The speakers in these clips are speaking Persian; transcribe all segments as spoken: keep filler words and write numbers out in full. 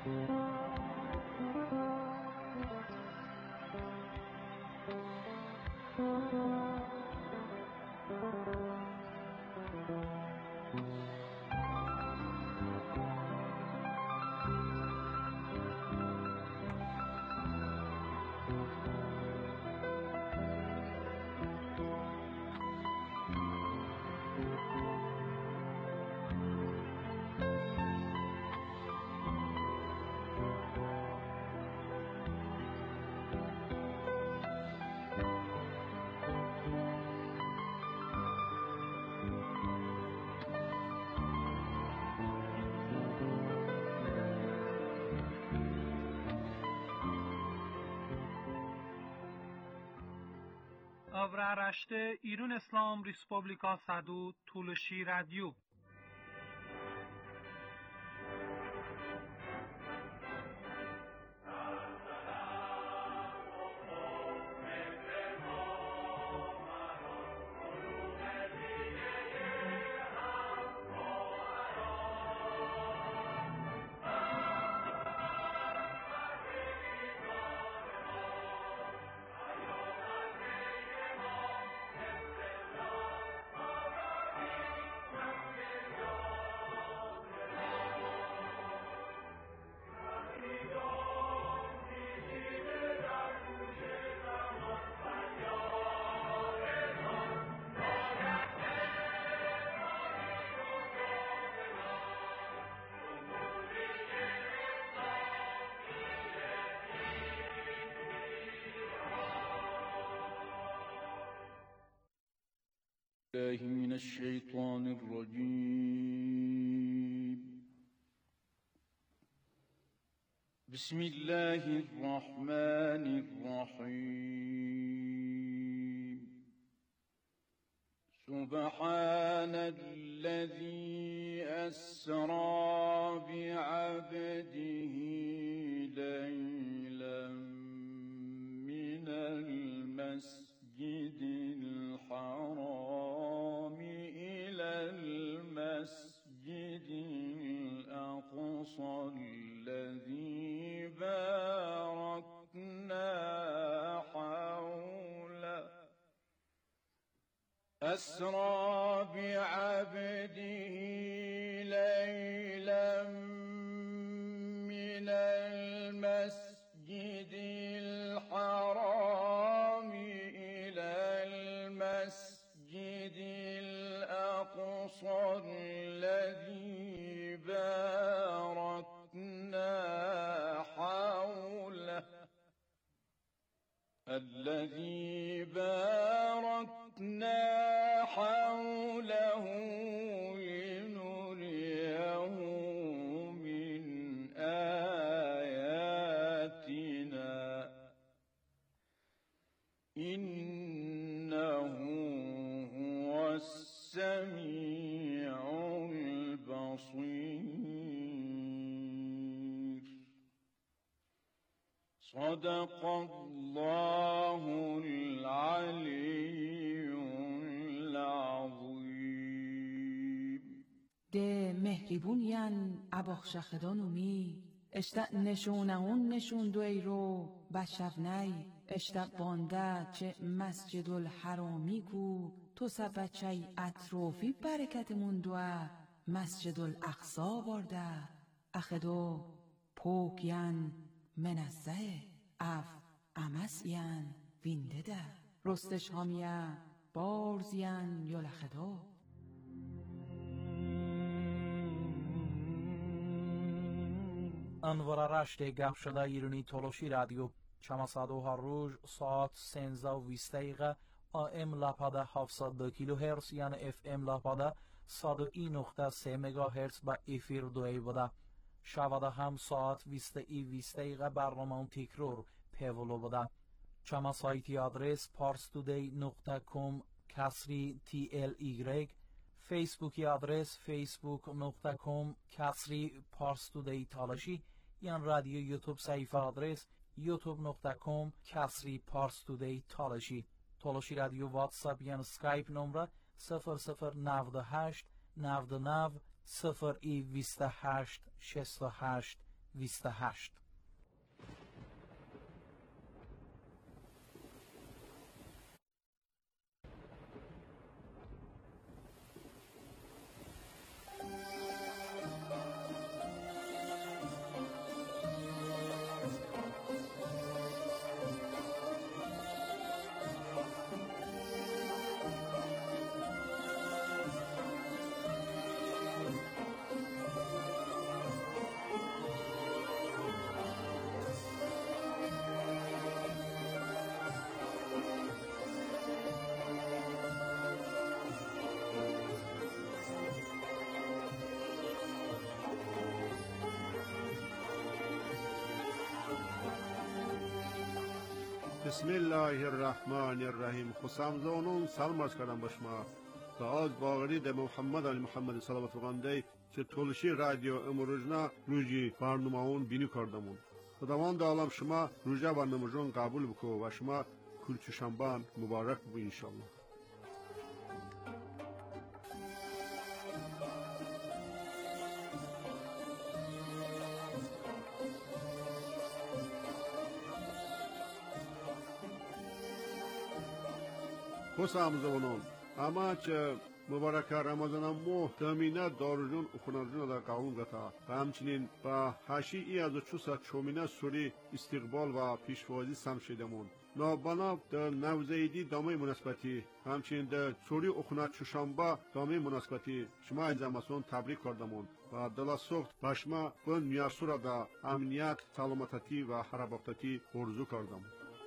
Avraarashte İran İslam Respublika Sadu Tulshi Radio. الله من الشيطان الرجيم. بسم الله الرحمن الرحيم. سبحان الذي أسرى بعبده ليلا من المسجد الحرام إلى المسجد الأقصى الذي باركنا حوله أسرى بعبده ليلا من المسجد الحرام إلى المسجد الأقصى الذي باركنا حوله الذي باركنا حوله لنريه من آياتنا إنه هو السميع البصير. صدق الله العلي العظيم. ده مهربونیان اباخشخدانومی اشتا نشونهون نشوندو ای رو بشفنی اشتا بانده چه مسجد الحرامی کو تو سبچه اطرافی برکت موندوه مسجد الاقصا بارده اخدو پوکین منزه اف امسین وینده ده رستش هامیه بارزین یلخدو. انوارارشت گپ شده ایرانی تولوشی رادیو چماسادو هر روز ساعت سنزده و بیست دقیقه آم لاپاده هفتصد و دو کیلو هرتز یعنی اف ام لاپاده صد و یک نقطه سه مگا هرتز با افیر دوی بوده. شواده هم ساعت بیست ای بیست دقیقه برنامه تکرار پیولو بوده. چما سایتی آدرس parstoday نقطه com کسری تی ال ایگرگ، فیسبوکی آدرس facebook نقطه com کسری parstoday تالشی، یا رادیو یوتیوب صفحه آدرس youtube نقطه com کسری parstoday تالشی. تالشی رادیو واتساپ یا اسکایپ نمره صفر صفر نود و هشت نود و نه صفر ای بیست و هشت شصت و هشت بیست و هشت. بسم الله الرحمن الرحیم. خوشامزونون سلام عرض کردم به شما و از باقری در محمد علی محمد صلوات الله که تولشی رادیو امروزنا روزی برنامه اون بینی کردمون. خداوند عالم شما روزه برنامه‌جون قبول بکو و شما کل چشنبان مبارک بو انشالله. خوشامزونون اما چه مبارک رمضان مو تامینه دارجون اخونرجون در قوم گتا و همچنین با هشی ای از چوسا چومینه سوری استقبال و پیشوازی سم شدمون نابانا در نوزیدی دامه مناسبتی همچنین در سوری اخونت چشنبه دامه مناسبتی شما ایزامسون تبریک کردمون و دلسوخت با شما بن میاسورا دا امنیت سلامتی و حرباقتی ارزو کردم.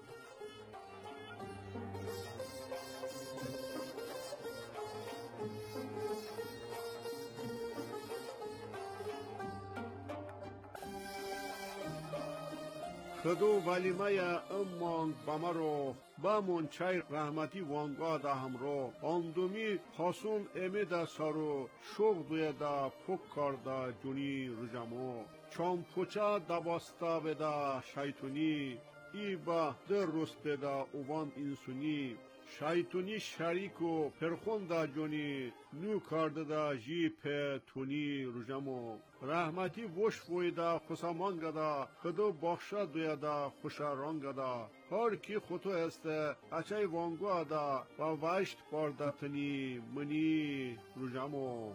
خدو ولیمه امان بامرو با منچای رحمتی وانگا دا همرو اندومی خاصون امید سارو شوق دوی دا پک کرده جونی رجمو چون پوچا دباستا بدا شیطونی ای با در رست بدا اوان انسونی شیطونی شریک و پرخون دا جونی نو کرده دا جی په تونی رجمو رحمتی وش ویدا خسامان گدا خدو بخشا دویدا خوشاران گدا هر کی خطو است اچای وانگو دا و وشت باردتنی منی رجمو.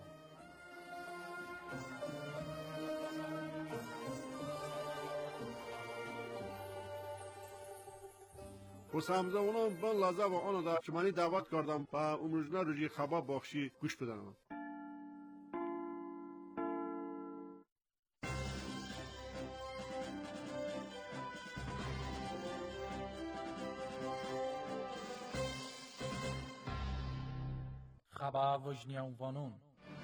خوشامزونان بن لازم و آن دا شمانی دعوت کردم با امروزنا روزی خبر بخشی گوش بدنم. خبر وجنیان وانون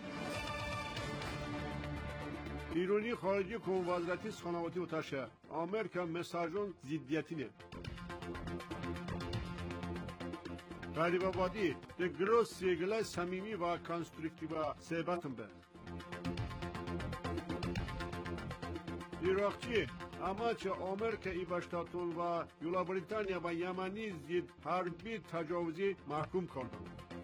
ایرانی خارجی کنوازرتی سخانواتی و تشه آمریکا مساجون زیدیتی نه غریب آبادی ده گروس سیگله سمیمی و کنسترکتیو سیبتم به ایراقچی اما چه آمریکا ای باشتاتون و یولا بریتانیا و یمنی زید حربی تجاوزی محکوم کردن.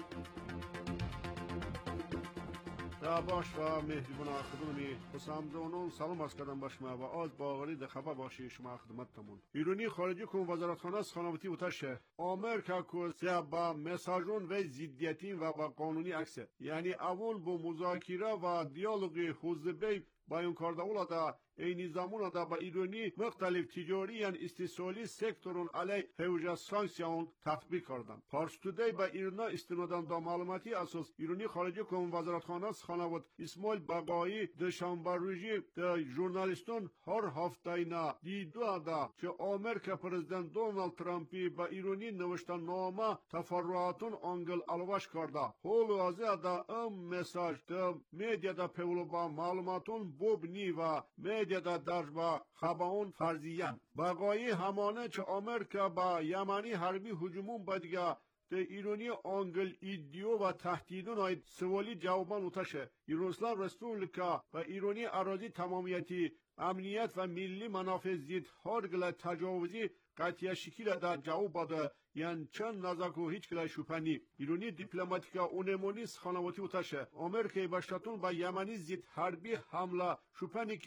باش و مهربان خدمتی خوشامزونون سلام عرض کردم به شما و از باقری ده خبر باشی شما خدمتتون. ایرانی خارجی کن وزارتخانه سخانواتی و تشه آمریکا کو سیا با مساجون و زیدیتی و با قانونی عکسه یعنی اول با مذاکره و دیالوگی حزبی بیان کرده اولادا این زمان دا با ایرانی مختلف تجاری یعنی استثماری سکتورون علی حوزه سانکسیون تطبیق کردن. پارس تودی با ایرنا استنادان دا معلوماتی اساس ایرانی خارجی کن وزارتخانه سخانوات اسماعیل بقایی دوشنبه روزی دا ژورنالیستان هر هفته اینا دیدو دا که آمریکا پرزیدنت دونالد ترامپی با ایرانی نوشتن نامه تفرعاتون انگل الواش کرده. حال واضح دا ام مساج دا میدیا دا پولو با معلوماتون بوبنی و میدیا دا دربا خباون فرضیان. بقایی همانه چه آمریکا با یمنی حربی هجومون بدگه ده ایرانی انگل ایدیو و تهدیدون های سوالی جوابان اتشه. ایرانسلام رسپوبلیکا و ایرانی اراضی تمامیتی امنیت و ملی منافع زید هرگل تجاوزی قطعی شکل در جواب باده یعنی چند نزاک و هیچ کلای شوپنی ایرانی دیپلماتیکا اونمونی سخانواتی و تشه آمریکای باشتاتون با یمنی زید حربی حمله شوپنی که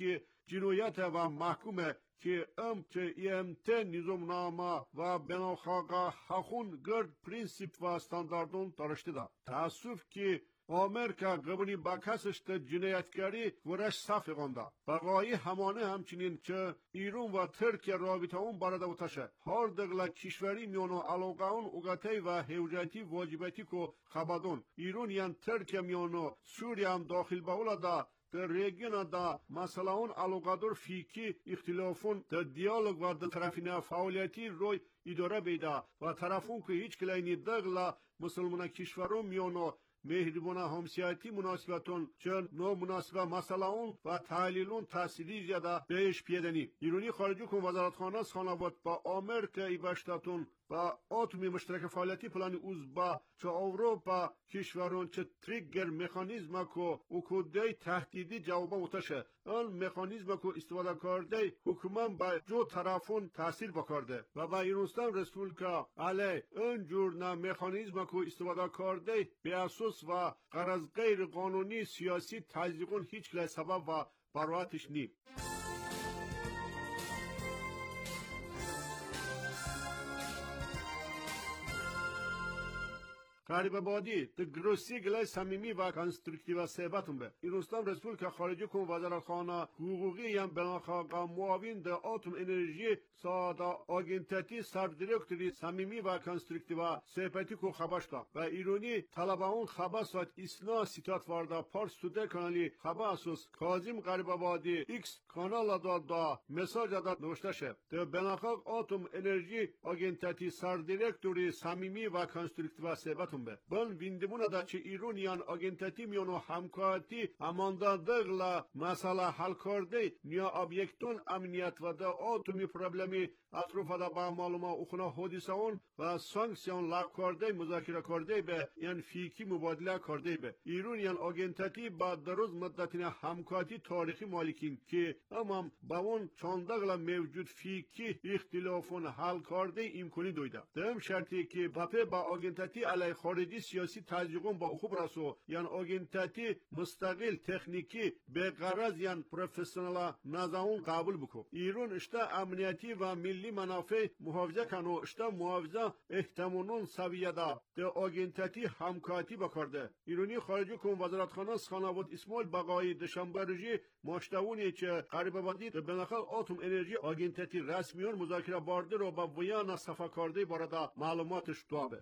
جنایت و محکومه که ام چه ایمت نظامنامه و بناخاقا حخون گرد پرینسیپ و استانداردون دارشته ده. تاسف که آمریکا قبلی با کسش ده جنایتکاری ورش صف گنده. بقایی همانه همچنین که ایران و ترکیه رابطه اون بارده و تشه. هر دقلا کشوری میانو علاقه اون اوگاتی و حیوجاتی واجباتی که خبادون. ایران یان ترکیه میانو سوریه هم داخل باولا ده. در ریگینا دا مثلا اون علاقادور فیکی اختلافون در دیالوگ و در طرفین فعالیتی روی اداره بیده و طرفون که هیچ کلینی دغلا مسلمان کشورون میانو مهربانه همسیاتی مناسبتون چون نو مناسبه مثلا اون و تحلیلون تحصیلی زیاده بهش پیدنی ایرانی خارجی کن وزارتخانه خانواده با آمریکا ایباشتاتون با آتومی مشترک فعالیتی پلان اوزبا چه اروپا کشورون چه تریگر مکانیزم کو اوکودی تهدیدی جوابا متشه آن مکانیزم کو استفاده کرده حکومت با جو طرفون تاثیر بکرده و با ایرانستان رسپولیکا علی اون جور نه مکانیزم کو استفاده کرده به اساس و غرض غیر قانونی سیاسی تزریقون هیچ کلی سبب و براتش نی قریب بادی د گروسی گلای صمیمی و کنسترکتیو سیباتون به ایرانستان رسپولیکا خارجی کن وزارتخانه حقوقی یم بناخاقا معاون د آتوم انرژی ساده آگنتتی سر دیرکتوری صمیمی و کنسترکتیو سیباتی کو خباشتا و ایرانی طلباون خباسات اسنا سیتات واردا پارس توده کانالی خباسوس کاظم قریب بادی ایکس کانال دا دا مساج دا نوشته شه د بناخاق آتوم انرژی آگنتتی سر دیرکتوری صمیمی و کنسترکتیو سیباتون به بل ویندمون دا چه ایرانیان آگنتاتی میانو همکارتی اماندا دغلا مسئله حل کرده نیا آبیکتون امنیت و دا آتومی پرابلمی اطراف دا با معلومه اخونا حدیثه اون و سانکسیون لاغ کرده مذاکره کرده به یعنی فیکی مبادله کرده به ایرانیان آگنتاتی با دروز مدتین همکارتی تاریخی مالکین که امام با اون چاندغلا موجود فیکی اختلافون حل کرده امکانی دویده دم شرطی که باپه با آگنتاتی علی خارجی سیاسی تزریقون با خوب رسو یعنی آگنتاتی مستقل تکنیکی به غرض یعنی پروفسیونال نظامون قبول بکو ایران اشتا امنیتی و ملی منافع محافظه کنو اشتا محافظه احتمالون سویه دا ده آگنتاتی همکارتی بکرده ایرانی خارجی کن وزارتخانه خانواده اسماعیل بقایی دشنبه روزی مشتاونی که قریب بادی ده بناخال آتوم انرژی آگنتاتی رسمیون مذاکره بارده رو با ویانا صفا کرده بارده معلوماتش دوابه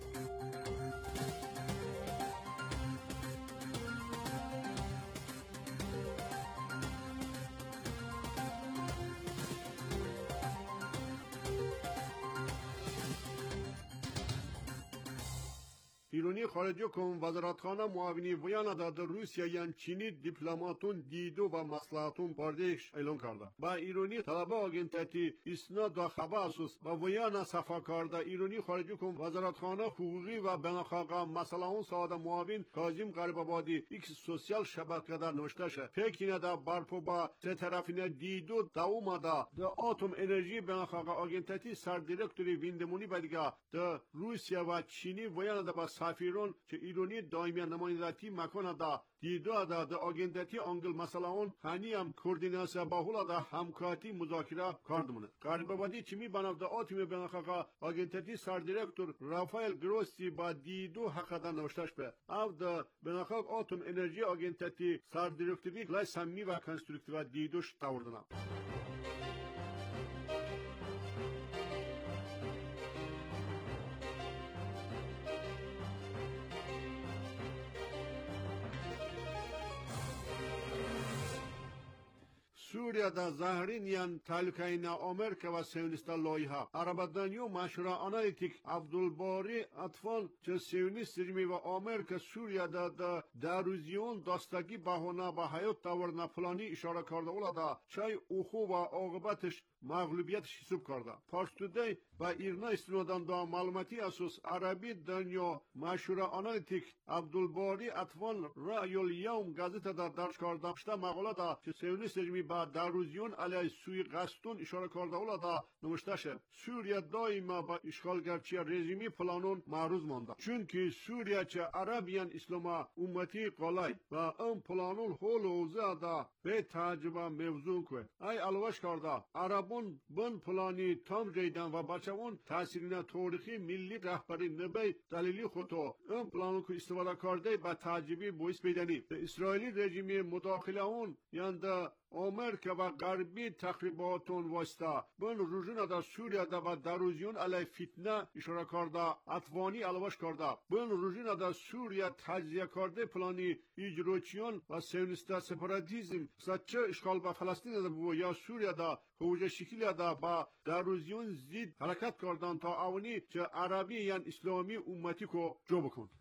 ایرانی خارجی کن وزارتخانه معاونی ویانا دا در روسیه یان چینی دیپلماتون دیدو و مصلحتون باردهش اعلان کرده با ایرانی طلبه آگنتاتی اسناد و خباسوس با ویانا صفا کرده ایرانی خارجی کن وزارتخانه حقوقی و بناخاقا مسئله اون ساده معاون کاظم غریب‌آبادی ایکس سوسیال شبکه در نوشته شه پکینه دا برپو با سه طرفینه دیدو دوما دا دا آتوم انرژی بناخاقا آگنتاتی سر دیرکتوری ویندمونی بدیگه دا روسیه و چینی ویانا دا با سفیرون که ایرانی دائمی نمایندگی مکان دا دیدو دا دا آگنتاتی انگل مثلا اون هنی هم کوردیناسیا باهولا دا همکارتی مذاکره کردمونه غریب‌آبادی چمی بناف دا آتوم بناخاقا آگنتاتی سر دیرکتور رافائل گروسی با دیدو حق دا نوشتش به او دا بناخاق آتوم انرژی آگنتاتی سر دیرکتوری لای سمی و کنسترکتیو دیدوش تاوردنا سوریه دا زهرین یان تعلقین آمریکا و سیونیست لایها عربدانیو مشهور آنالیتیک عبدالباری اطفال چه سیونیست رژیم و آمریکا سوریه دا دا دروزیون داستگی بهونه با حیات تورنا پلانی اشاره کرده اولا دا چای اوخو و عاقبتش مغلوبیتش حساب کرده پارس تودی و ایرنا استنادان دا معلوماتی اساس عربی دنیا مشهور آنالیتیک عبدالباری اطفال رأی الیوم گازیتا دا درج کرده شتا مقاله دا چه سیونیست رژیم با دروزیون علیه سوی قصدون اشاره کرده اولادا نوشته شد سوریه دائما با اشغالگرچی رژیمی پلانون معروض مانده چونکه سوریه چه عربیان اسلاما امتی قلای و ام پلانون حول اوزه دا به تجربه موضوع که ای الوش کرده عربون بن پلانی تام جیدن و بچه اون تاثیرین تاریخی ملی رهبری نبی دلیلی خودتو ام پلانون که استفاده کرده با تجربی بویس بیدنی اسرائیلی رژیمی مداخله اون یعنی آمریکا و غربی تخریباتون واسطه بن روزونه در سوریه و دروزیون علیه فتنه اشاره کرده اتوانی الوش کرده بن روزونه در سوریه تجزیه کرده پلانی ایجروچیون و سیونیست سپاراتیزم سچه اشغال به فلسطین ده بو یا سوریه ده حوجه شکلی ده با دروزیون زید حرکت کردن تا اونی چه عربی یعنی اسلامی امتی کو جو بکن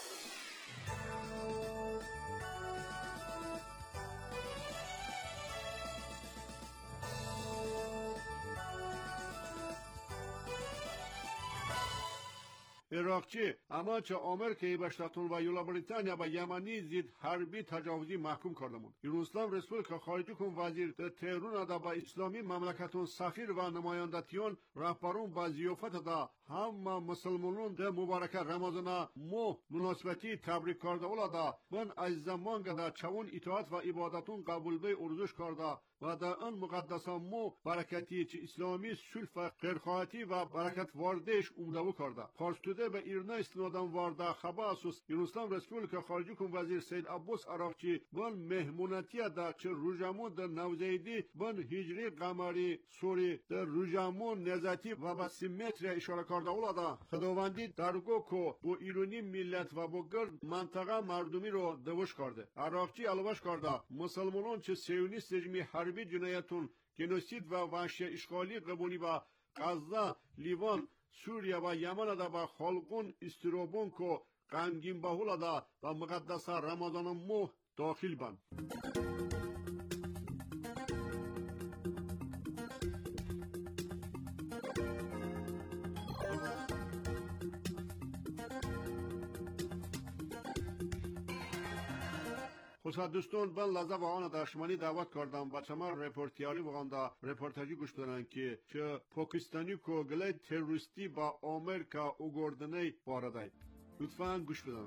عراقچی اما چه آمریکایی به شتاتون و یولا بریتانیا و یمنی زید حربی تجاوزی محکوم کردمون یونسلام رسپولیکا خارجی کن وزیر در تهران دا با اسلامی مملکتون سفیر و نمایندتیون رهبرون با زیافت دا همه مسلمانون در مبارکه رمضان مو مناسبتی تبریک کرده اولا دا من از زمان دا چون اطاعت و عبادتون قبول به ارزش کرده و در آن مقدسان مو برکتی چه اسلامی سلف و خیرخواهی و برکت واردش اومده کرده پارستوده به ایرنا استنادن وارده خبر اساس یونسلام رسپولیکا خارجی کن وزیر سید عباس عراقچی بان مهمونتی در چه روزمون در نوزیدی بان هجری قمری سوری در روزمون نزاتی و با سیمتری اشاره کرده اولادا خداوندی درگو کو با ایرانی ملت و با گرد منطقه مردمی رو دوش کرده عراقچی الوش کرده مسلمانان چه سیونیست رژیمی حربی جنایتون گنوسید و وحشی اشغالی قبولی و غزه لیوان سوریه و یمن دا با خلقون استرابون کو غمگین باهولا دا و مقدس رمضان مو داخل بند خصوصا دوستان من لحظه و آن داشمانی دعوت کردم بچه ما رپورتیاری وگانده رپورتاجی گوش بدنن که چه پاکستانی کو گله تروریستی با آمریکا اوگردنه بارده لطفاً گوش بدنن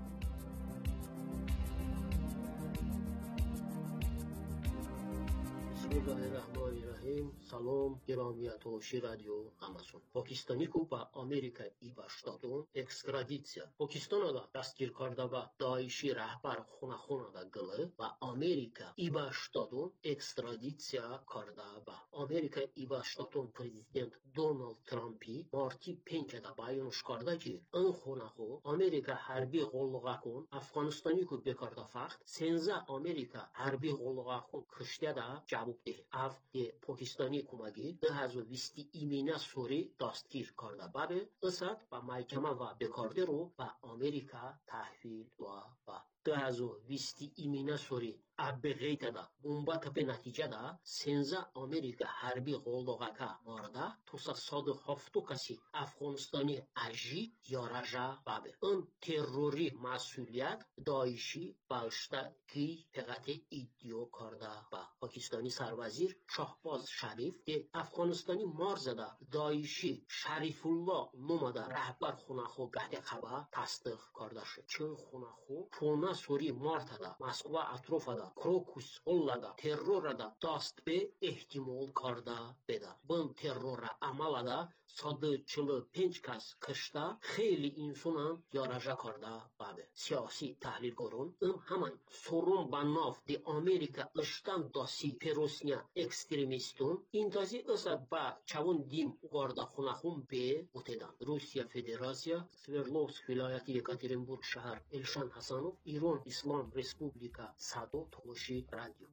بسم الله الرحمن الرحیم سلام گرامی توشی رادیو همسون پاکستانی کو با آمریکا ای باشدادون اکسترادیسیا پاکستان دا دستگیر کرده با داعشی رهبر خونه خونه دا گله و آمریکا ای باشدادون اکسترادیسیا کرده با آمریکا ای باشدادون پرزیدنت دونالد ترامپی مارتی پنج دا بیانش کرده که ان خونه خو آمریکا حربی قولغا کن افغانستانی کو بکرده فقط سنزه آمریکا حربی قولغا کن کشته دا جواب اف دی پاکستانی کمکی دو هزار و بیست ایمینه سوری دستگیر کرده بابه اسد و محکمه و بکارده رو به آمریکا تحویل و با دو هزار و بیست ایمینه سوری ابی غیت دا بومبات به نتیجه دا سنزه آمریکا حربی قولداغاکا مارده توسا صد و هفتو کسی افغانستانی اجی یا رجا بابه ان تروری مسئولیت داعشی بالشتا کی فقط ایدیو کرده با پاکستانی سروزیر شاهباز شریف دی افغانستانی مارزده داعشی شریف الله نومده رهبر خونه خو گهده خبا تصدیق کرده شد چون خونه خو پونه سوری مارتده مسکو اطراف ده کروکوس اولada terrorada dast be ehtimol karda beda. Bun terrora amalada sadıçılı pençkas kışta xeyli insanın yaraja karda babe. Siyasi tahlil korun. Im hemen sorun banav di Amerika ıştan dasi perosnya ekstremistun intazi ısad ba çavun dim ugarda xunahun be utedan. Rusya Federasya Sverdlovsk vilayeti Yekaterinburg şehir Elşan Hasanov İran İslam Respublika Sado Toloshi Radyo.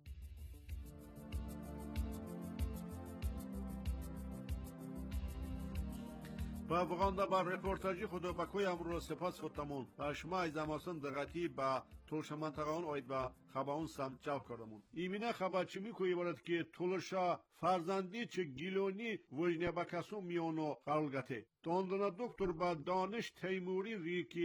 با وقانده با رپورتاجی خدا با کوی امرو سپاس خودتمون و شما از اماسن دقتی با تولش منطقه اون آید با خباون سم جلب کردمون ایمینه خبا چی میکوی بارد که تولشا فرزندی چه گیلونی وجنه با کسو میانو قرلگته داندانا دکتر با دانش تیموری ری که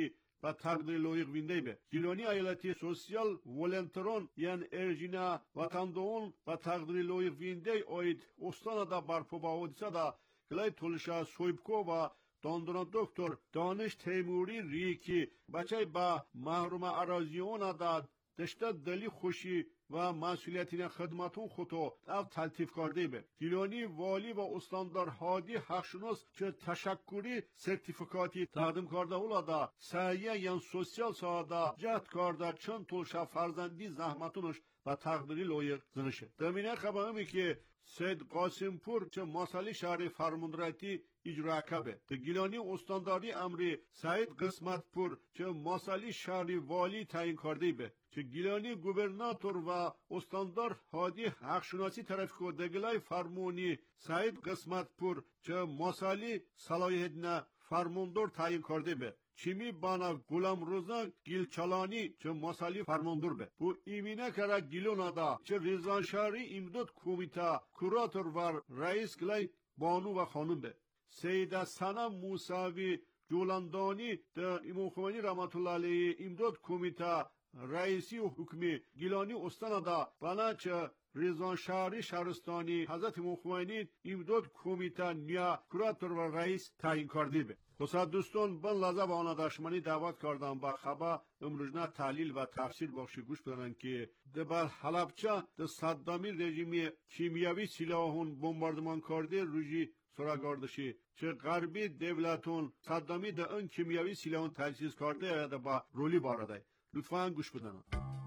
و تقدیر لایق وینده به گیلانی ایالتی سوسیال ولنترون یان ارژینا وطندون و تقدیر لایق وینده اوید استان دا برپو با حادثه دا گلای تولشا سویبکو و داندونا دکتر دانش تیموری ریکی بچه با محروم ارازیون دا دشته دلی خوشی و مسئولیتین خدمتون خودو او تلطیف کرده به گیلانی والی و استاندار هادی حقشناس که تشکری سرتیفیکاتی تقدیم کرده اولادا سعیه یان سوسیال ساده جهد کرده چند طولشا فرزندی زحمتونش و تقدیری لایق زنشه دمینه خبرمی که سید قاسم پور چه مسئله شهر فرماندراتی اجرا کبه ده گیلانی استانداری امری سعید قسمت پور چه مسئله شهر والی تعیین کرده به چه گیلانی گوبرناتور و استاندار هادی حقشناسی طرف کو دگلای فرمونی سعید قسمت پور چه مسئله صلاحیت نه فرماندار تعیین کرده به چیمی بانا گلام روزان گیلچالانی چه مسئله فرماندار به بو ایمینه کرا گیلونادا چه ریزانشاری امداد کمیته کوراتور و رئیس گلای بانو و خانم به سید سنا موسوی جولاندانی ده امام خمینی رحمت الله علیه امداد کمیته رئیسی و حکمی گیلانی استانادا بانا چه ریزانشاری شهرستانی حضرت امام خمینی امداد کمیته نیا کوراتور و رئیس تعیین کرده به خصوصا دوستان بن لحظه با آن دشمنی دعوت کردم با خبر امروزنا تحلیل و تفسیر بخشی گوش بدن که دبر حلبچه ده صدامی رژیمی کیمیاوی سلاحون بمباردمان کرده روزی سراغاردشی چه غربی دولتون صدامی ده اون کیمیاوی سلاحون تجهیز کرده یا ده با رولی بارده لطفاً گوش بدن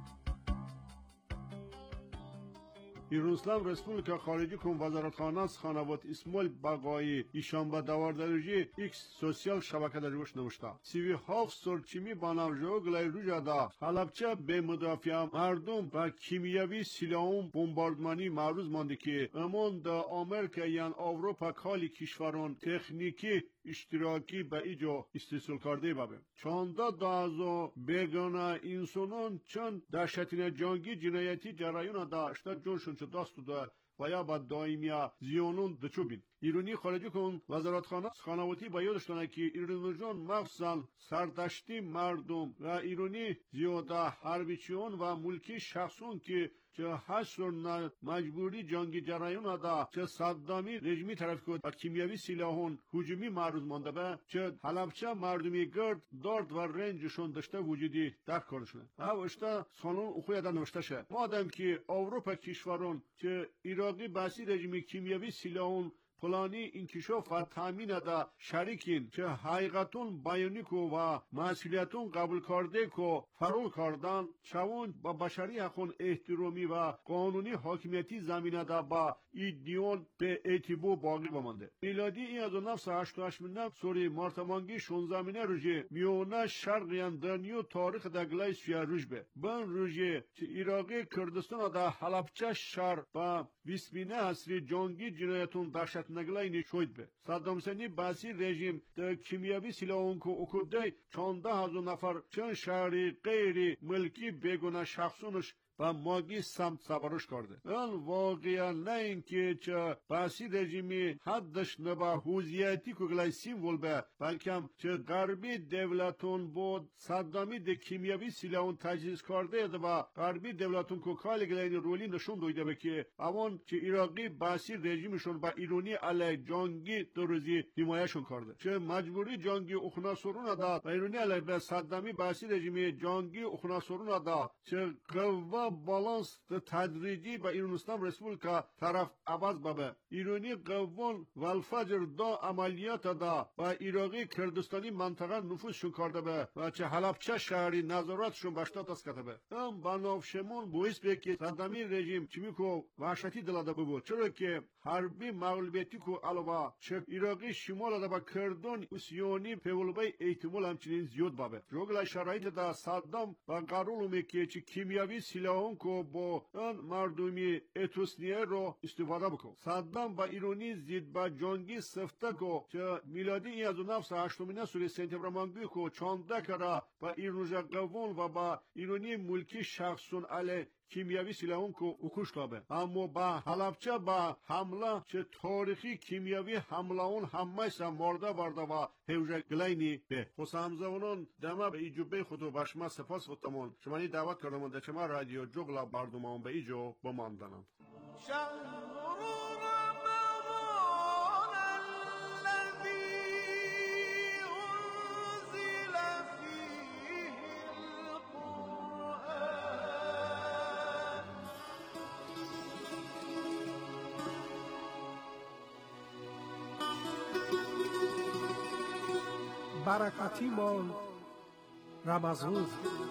ایرانسلام رسپولیکا خارجی کن وزارتخانه از خانوات اسماعیل بقایی ایشان به دوردرجی ایکس سوسیال شبکه در روش نوشته سیوی هاف سرچیمی بانارجو گلای روژه دا حلبچه به مدافع مردم و کیمیاوی سلاحون بمباردمانی معروض مانده که امان دا آمریکا یان اروپا کالی کشوران تکنیکی اشتراکی به ایجا استحصال کرده بابه چانده دازو بگانه انسانان چند دهشتین جنگی جنایتی جرایون داشته جونشون چه دستو ده و یا با دائمیا زیانون دچوبین ایرانی خارجی کن وزارتخانه خانواتی با یادشتانه که ایرانیان مخصوصا سردشتی مردم و ایرانی زیاده حربیچیون و ملکی شخصون که چه حصر مجبوری جنگی جرایون دا چه صدامی رژیمی طرف کد و کیمیاوی سلاحون هجومی معروض مانده به چه حلبچه مردمی گرد دارد و رنجشون داشته وجودی در کارشونه او اشتا سالون اخوی دا نوشته شه مادم که اروپا کشورون چه ایراقی بحثی رژیمی کیمیاوی سلاحون پلانی انکشاف و تامین دا شریکین چه حقیقتون بیانی کو و مسئولیتون قبول کرده کو فرول کردن چون با بشری حقون احترامی و قانونی حاکمیتی زمینه دا با ایدیون به اعتبار باقی بمانده میلادی این از نفس هشت و هشت من سوری مارتمانگی شونزامینه روژه میونه شرقیان دنیو تاریخ دا گلای سویا روش به بن روژه چه ایراقی کردستان دا حلبچه شهر با بیسمینه هسری جنگی جنایتون داشت نگلاینی شوید به صدام حسینی بحثی رژیم در کیمیاوی سلاحون که اکوده چانده هزار نفر چند شهری غیری ملکی بگونه شخصونش و ماگی سمت سبارش کرده اون واقعا نه اینکه چه بحثی رژیمی حدش نبا حوزیتی که گلای سیمول به بلکه چه غربی دولتون بود صدامی ده کیمیاوی سلاحون تجهیز کرده و غربی دولتون که کال گلای رولی نشون دویده به که اوان چه ایراقی بحثی رژیمشون با ایرانی علی جنگی دو روزی حمایهشون کرده چه مجبوری جنگی اخناسورون دا و ایرانی علی به صدامی بحثی رژیمی جنگی اخناسورون دا چه قوه بالانس تدریجی با ایرانستان رسپولیکا طرف عوض بابه ایرانی قوان و الفجر دا عملیات دا و ایراقی کردستانی منطقه نفوذشون کرده به و چه حلبچه شهری نظارتشون باشتات از کتبه هم بنافشمون بویس به که صدامی رژیم چیمی که وحشتی دلاده بود چرا که حربی مغلوبیتی که علاوه چه ایراقی شمال دا با کردون اسیونی پیولبای احتمال همچنین زیاد بابه جوگل شرایط دا صدام و قرولومی که چه کیمیاوی سلاحون که با اون مردمی اتوسنیه رو استفاده بکن صدام با ایرانی زید با جنگی سفته که چه میلادی این از نفس هشتمینه سوری سنتبر مانگوی که چانده کرا با ایرانجا قوان و با ایرانی ملکی شخصون علی کیمیاوی سیلهون کو اوکوش کابه اما با حلبچه با حمله چه تاریخی کیمیاوی حمله اون همه سا مرده برده و هوجه گلینی به خسامزونون دمه به ایجوبه خودو باشما سپاس خودمون شمانی دعوت کردم در چما رادیو جغلا بردومان به ایجو بماندنم برکتی ماند رمضان.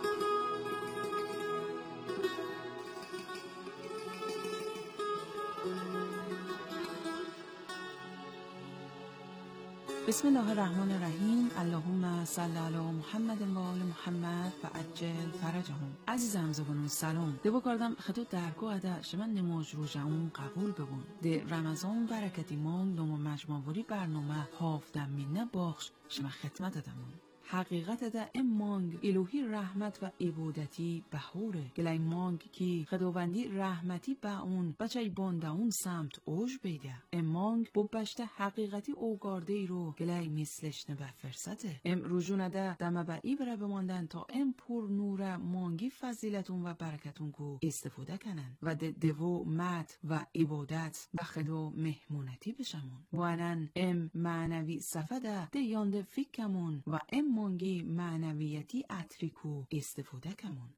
بسم الله الرحمن الرحیم. اللهم صل علی محمد و آل محمد و عجل فرجهم. عزیزم زبانون سلام. دبو کردم خطو درگو ادا شما نماز روزمون قبول ببون. ده رمضان برکتی مون لوم مجموعی برنامه هافدم مینه باخش شما خدمت دادمون. حقیقت دا ام مانگ الوهی رحمت و عبودتی بهوره گلای مانگ کی خداوندی رحمتی با اون بچه بانده اون سمت اوج بیده ام مانگ با بشته حقیقتی اوگارده ای رو گلای مثلش نبه فرسته ام رجونه دا دمه با ای بره بماندن تا ام پر نور مانگی فضیلتون و برکتون کو استفاده کنن و ده دوو مت و عبادت و خدا مهمونتی بشمون وانن ام معنوی صفده ده یانده فکمون و ام مانگی معنویتی اتریکو استفاده کمون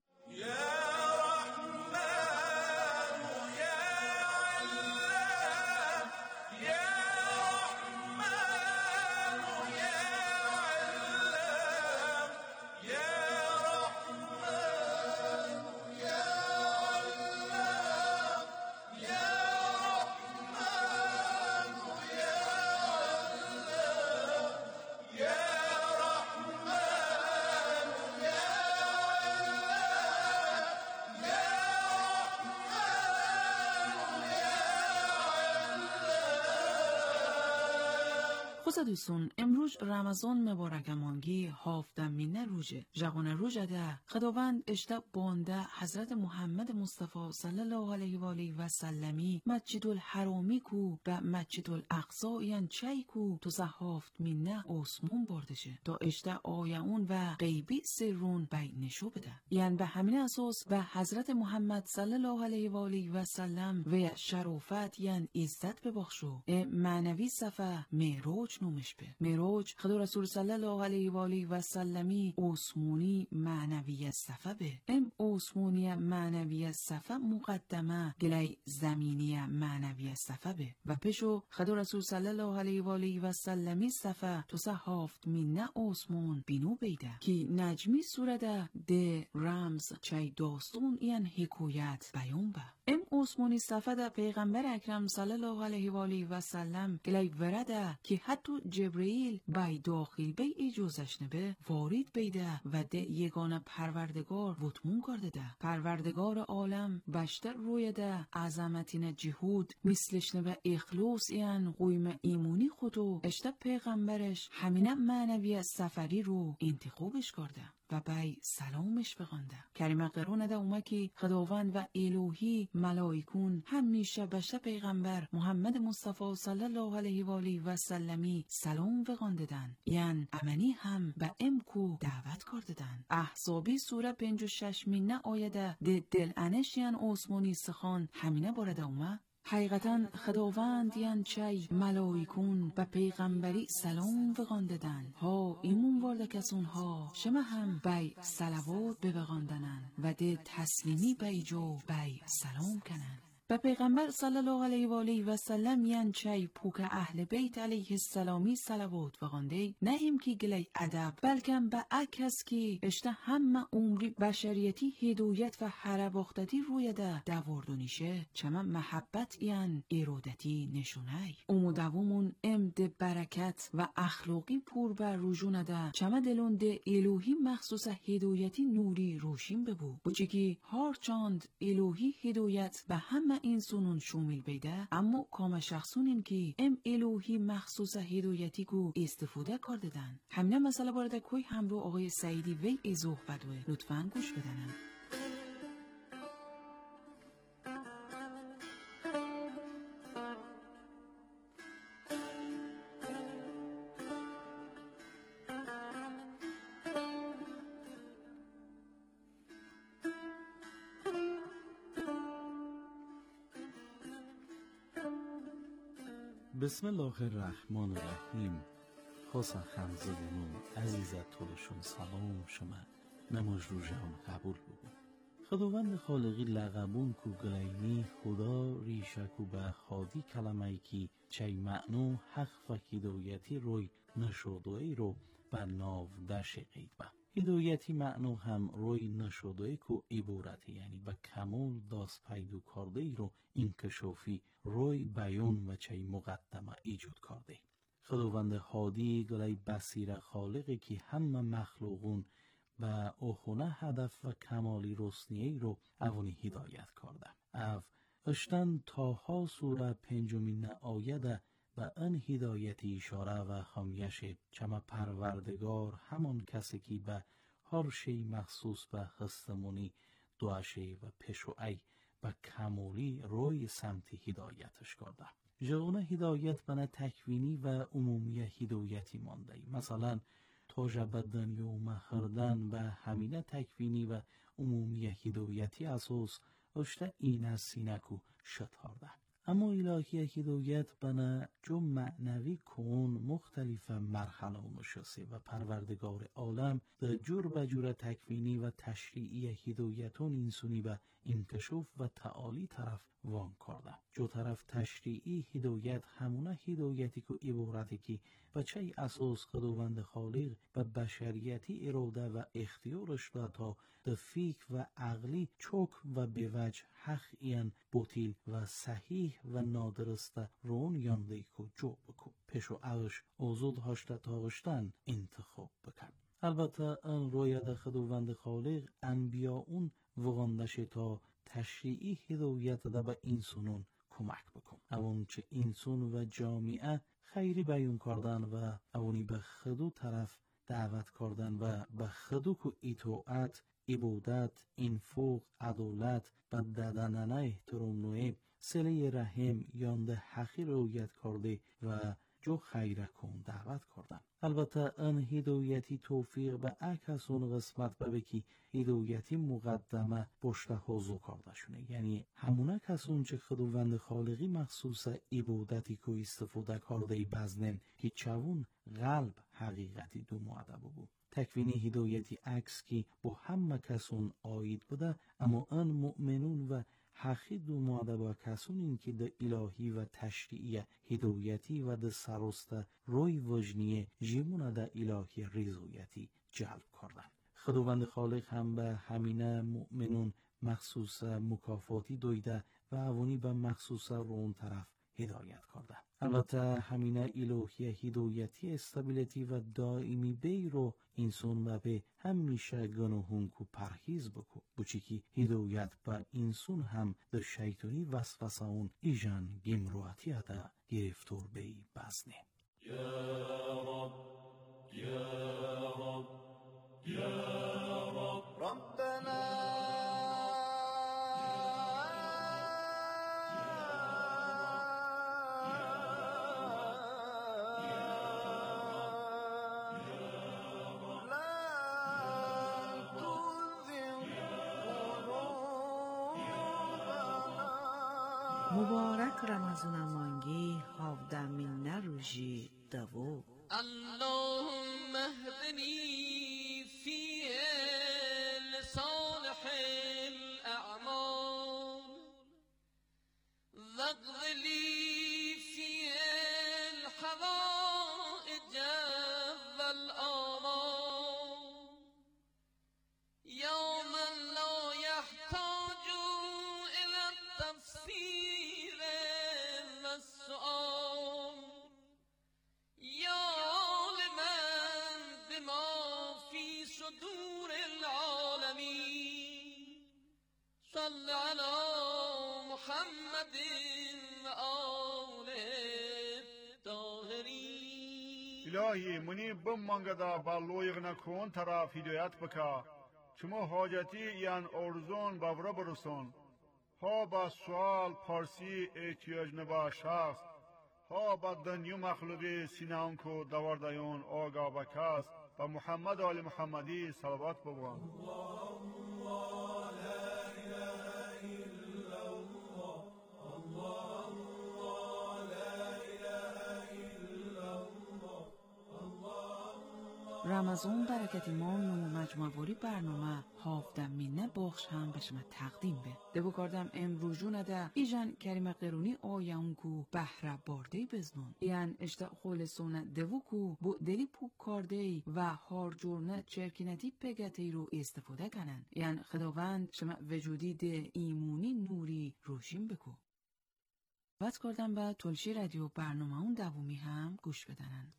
خوزا دوستون امروز رمضان مبارک مانگی هافدم مینه روزه جغون روزه ده خداوند اشتا بانده حضرت محمد مصطفی صلی الله علیه و آله و سلمی مسجد الحرامی کو و مسجد الاقصا یان چای کو تو هافت مینه اسمون بردشه تا اشتا آیون و غیبی سرون بین نشو بده یعنی به همین اساس و حضرت محمد صلی الله علیه و آله و سلم و شرافت یعنی عزت ببخشو معنوی صفه معراج نومش به معراج خدا رسول صلی الله علیه و آله و سلمی عثمانی معنوی صفه به ام عثمانی معنوی صفه مقدمه گلی زمینی معنوی صفه به و پشو خدا رسول صلی الله علیه و آله و سلمی صفه تو سه هافت مینه عثمان بینو بیده کی نجمی سورده ده رمز چای داستون این حکایت بیان به ام عثمانی صفه ده پیغمبر اکرم صلی الله علیه و آله و سلم گلی ورده که حتی جبرئیل بای داخل بی اجازش نبه وارد بیده و ده یگانه پروردگار وطمون کرده ده پروردگار عالم بشتر روی ده عظمتین جهود مثلش نبه اخلاص این قویم ایمونی خودو اشته پیغمبرش همینه معنوی سفری رو انتخابش کرده و بای سلامش بخونده کریمه قرونه ده اومه که خداوند و الوهی ملائکون همیشه بشته پیغمبر محمد مصطفی صلی الله علیه و آله و سلمی سلام بخونددن یعنی امنی هم به امکو دعوت کرددن احزابی سوره پنج و شش مینه آیده ده دل انش یعنی عثمانی سخان همینه بارده اومه حقیقتا خداوند یان چای ملائکون و پیغمبری سلام بخوانددن ها ایمون ورده کسون ها شما هم بای صلوات ببخواندنن و ده تسلیمی بای جو بای سلام کنن و پیغمبر صلی الله علیه و آله و سلم یان چای پوک اهل بیت علیه السلامی صلوات بخوانده نه هم کی گلی ادب بلکه به عکس کی اشته همه عمری بشریتی هدایت و حرباختتی روی ده دوردونیشه چما محبت یان ارادتی نشونه امو دومون ام ده برکت و اخلاقی پور بر روجونه ده چما دلون ده الوهی مخصوص هدایتی نوری روشین ببو بچه کی هر چاند الوهی هدایت به همه این سنون شومیل بیده اما کام شخصون این که ام الوهی مخصوص هدایتی کو استفاده کرددن همینه مسئله بارده کوی همرو آقای سعیدی وی ازوح بدوه لطفاً گوش بدنن بسم الله الرحمن الرحیم. خواستم خمزدونم عزیزت طولشون سلام شما نماز رو جهان قبول بگو. خداوند خالقی لقبون کو گلینی خدا ریشکو به خادی کلمه ای کی چی معنو حق و هدایتی روی نشودوی رو به ناو دشقید با. هدایتی معنو هم روی نشودوی کو عبارتی، یعنی به کمال داست پیدو کرده ای رو انکشافی روی بیان و چی مقدمه ایجاد کرده. خداوند هادی گلی بصیر خالقی که همه مخلوقون و اوخونه هدف و کمالی رسنیه رو اوانی هدایت کرده. او اشتن تاها سوره پنجمین آیده و ان هدایت اشاره و خمیش چما پروردگار همان کسی که به هر شی مخصوص به خستمونی دوشه و پشوعی به کمالی روی سمت هدایتش کرده. جغونه هدایت بنا تکوینی و عمومی هدایتی مانده. مثلا تاجه به دنیا و مخردن به همینه تکوینی و عمومی هدایتی اساس اشته این از سینکو شتارده. اما الهی هدایت بنا جو معنوی کون مختلف مرحله و نشسته و پروردگار عالم در جور به جور تکوینی و تشریعی هدایتون انسانی و انکشاف و تعالی طرف وان کرده. جو طرف تشریعی هدایت همونه هدایتی که عبارتی که بچه اساس خداوند خالق و بشریتی اراده و اختیارش را تا دفیق و عقلی چوک و بوجه حق این بطیل و صحیح و نادرسته رون یانده که جو بکن پشو اوش اوزود هاشته تاغشتن انتخاب بکن. البته ان رویت خداوند خالق انبیا اون وغاندشه تا تشریعی هدایت ده به انسانون کمک بکن. اون چه انسان و جامعه خیری بیان کردن و اونی به خدو طرف دعوت کردن و به خدو که اطاعت، عبادت، انفاق، عدالت و دادن احترام نوعی سله رحم یانده حقی رویت کرده و جو خیره کن دعوت کردن. البته ان هدایتی توفیق به اکسون قسمت به که هدایتی مقدمه پشت حوضو کرده شونه، یعنی همونه کسون چه خداوند خالقی مخصوص عبادتی که استفاده کرده بزنن که چون قلب حقیقتی دو معدب بود. تکوینی هدایتی عکس که با همه کسون آید بوده، اما ان مؤمنون و حقی دو معدب کسون این که ده الهی و تشریعی هدایتی و ده سرست روی وجنیه جیمون ده الهی رضایتی جلب کردن. خداوند خالق هم به همینه مؤمنون مخصوص مکافاتی دویده و اوانی به مخصوص رون طرف هدایت کرده. البته همینه الهی هدایتی استابیلیتی و دائمی بی رو انسان و به همیشه گناهون کو پرهیز بکو بچی که هدایت به انسان هم در شیطانی وسوسه اون ایجان گمروعتی ده گرفتور بی بزنه. یا رب یا رب یا رب ربنا مبارک رمضان مانگی هفدهمین روزی دوو. اللهم اهدني فيه لصالح الأعمال واقض لي فيه الحوائج والآمال يا من لا يحتاج إلى التفسير والسؤال يا لمن بما في صدور العالمين صل على محمد وآله الطاهرين. الهی منی بم مانگدا با لویغ نکون طرف هدایت بکا چما حاجتی یان ارزون بابرا برسون ها با سوال پارسی احتیاج نبا شخص ها با دنیو مخلوقی سینان کو دواردایون آگا بکاس با محمد آل محمدی صلوات ببوان. الله لا رمضان برکتی مان و مجموعه وری برنامه هافدم مینه باخش هم بشم تقدیم به دبو کردم امروزونه ده ایجان کریم قرونی آیان کو بهره بارده بزنون یعن اشتا خولسونه دبو کو بو دلی پوک کرده و هارجورنه چرکینتی پگتی رو استفاده کنن یعن خداوند شما وجودی ده ایمونی نوری روشین بکو. وقت کردم به تلشی رادیو برنامه اون دومی هم گوش بدنن.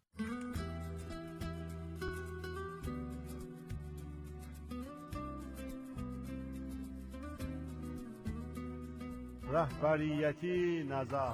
رهبریتی نظر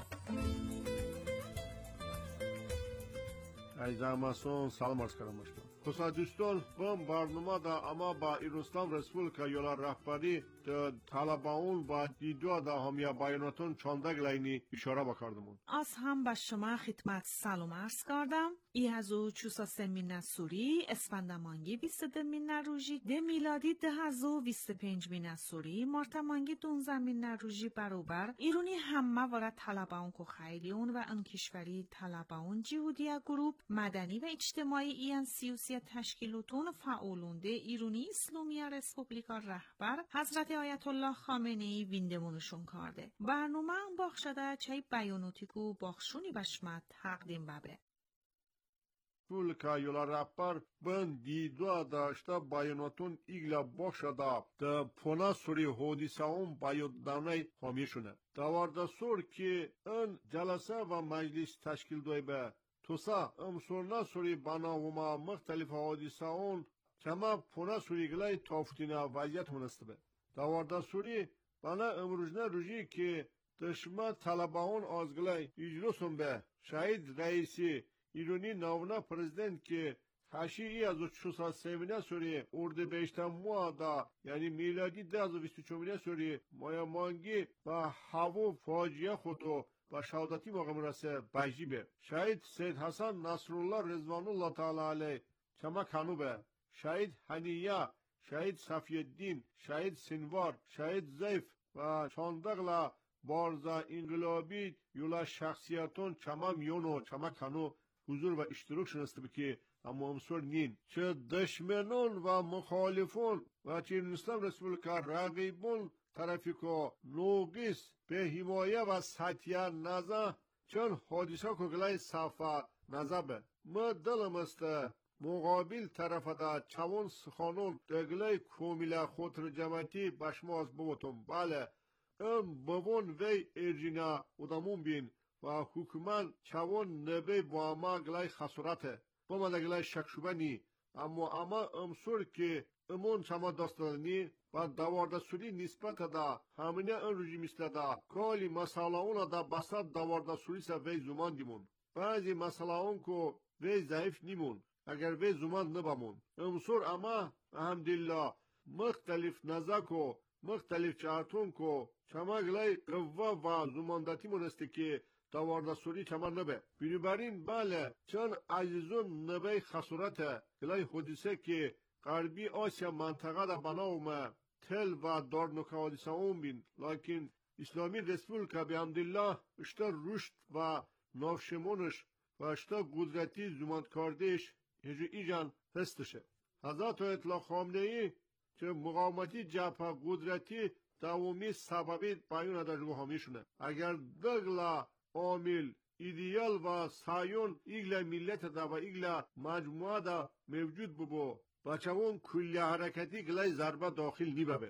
عزیزان سلام عرض کردم باشم. خصوصا بام برنامه دا اما با ایرانستان رسپولیکا یولا رهبری د طالبان و دیدو دا همیا بیاناتون چاندگ لینی اشاره بکردمون. از هم به شما خدمت سلام عرض کردم. ای هزو چوسا سمین سوری اسفندمانگی بیست دمین روژی ده میلادی ده هزو بیست پنج مین سوری مارتمانگی دونزه مین روژی برابر ایرونی همه وارد طالبان کو خیلیون و انکشوری طالبان جهودیه گروپ مدنی و اجتماعی این سیاسی تشکیلاتون فعالونده ایرانی اسلامی رسپوبلیکا رهبر حضرت آیت الله خامنه‌ای ویندمونشون کرده. برنامه هم باخشده چای بیاناتی کو باخشونی بشمت تقدیم ببه. Respublika yola rehber ben didua daşta bayanatun igla bakşada da pona suri hodisaun bayoddanay hamishune. Davarda sor ki ön jalasa ve meclis teşkil doybe. Tosa ım sorna suri banavuma muhtelif hodisaun kema pona suri glay taftina vaziyet münasebe. Davarda suri bana ömrüzne ruji ki dışma talabaun azglay iclusun be. Şahit reisi ایرانی ناونا پرزیدنت که هشی از چهارصد سیمینه سوری ارده بیشتر ماه دا یعنی میلادی ده از بیست و چهارمینه سوری مایامانگی و هوا فاجعه خودو و شهادتی موقع مرسه بجیبه شهید سید حسن نصرالله رضوان الله تعالی علیه کما کنوبه شهید هنیه شهید صفی الدین شهید سنوار شهید زیف و چاندقلا بارزا انقلابی یولا شخصیتون کما میونو کما کنو حضور و اشتراک شناسته که اما امسور نین چه دشمنان و مخالفون و چه اسلام رسپولیکا رقیبون طرفی که نوگیس به حمایه و سطیه نزه چون حادثه که گلای صفحه نزه به ما دلم است مقابل طرف دا چوان سخانون دگلای کومیله خود جمعیتی بشما از بوتون بله ام ببون وی ارجینا ادامون بین و حکومت چوان نبی با ما گلای خسارته با ما گلای شکشوبه نی اما اما امسور که امون چما داستانی و دوارده سوری نسبت دا همینه ان روژی مثل دا کالی مسئله اون دا بسات دوارده سوری سا وی زمان دیمون بعضی مسئله اون که وی ضعیف نیمون اگر وی زمان نبامون امسور اما الحمدلله مختلف نزک و مختلف چارتون که چما گلای قوه و زماندتی مونسته که دوارده سوری چما نبه بنابراین بله چون عزیزون نبه خسارت گلای حدیثه که غربی آسیا منطقه دا بناومه تل و دارنوکه حدیثه اون بین لیکن اسلامی رسپولیکا به حمدالله اشتا رشد و نافشمونش و اشتا قدرتی زماند کردهش هجو ایجان هستشه حضرت آیت الله خامنه‌ای که مقاومتی جبهه قدرتی دوامی سببی بیان در رو همیشونه اگر دگلا عامل ایدیال و سایون ایگلا ملت دا و ایگلا مجموعه دا موجود ببو بچهون کلی حرکتی گلای ضربه داخل نیبه